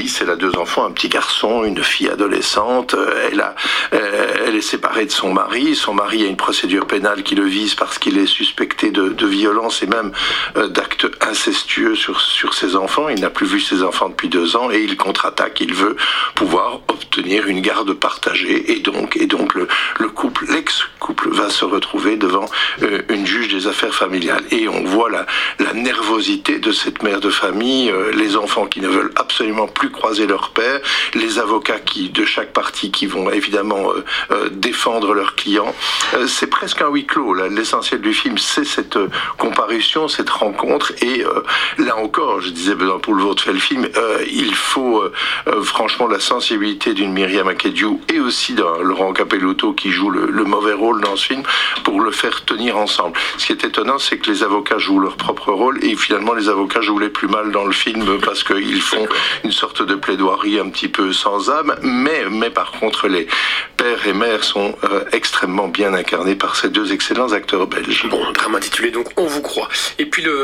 Alice, elle a 2 enfants, un petit garçon, une fille adolescente. Elle est séparée de son mari. Son mari a une procédure pénale qui le vise parce qu'il est suspecté de violence et même d'actes incestueux sur ses enfants. Il n'a plus vu ses enfants depuis 2 ans et il contre-attaque. Il veut pouvoir obtenir une garde partagée et donc l'ex-couple va se retrouver devant une juge des affaires familiales. Et on voit la nervosité de cette mère de famille, les enfants qui ne veulent absolument plus croiser leur père, les avocats de chaque partie qui vont évidemment défendre leurs clients. C'est presque un huis clos. L'essentiel du film, c'est cette comparution, cette rencontre. Et là encore, je disais pour le vôtre fait le film, il faut franchement la sensibilité d'une Myriam Akedju et aussi d'un Laurent Capelluto qui joue le mauvais rôle dans ce film pour le faire tenir ensemble. Ce qui est étonnant, c'est que les avocats jouent leur propre rôle et finalement les avocats jouent les plus mal dans le film parce qu'ils font une sorte de plaidoirie un petit peu sans âme, mais par contre les pères et mères sont extrêmement bien incarnés par ces 2 excellents acteurs belges. Bon, drame intitulé donc On vous croit. Et puis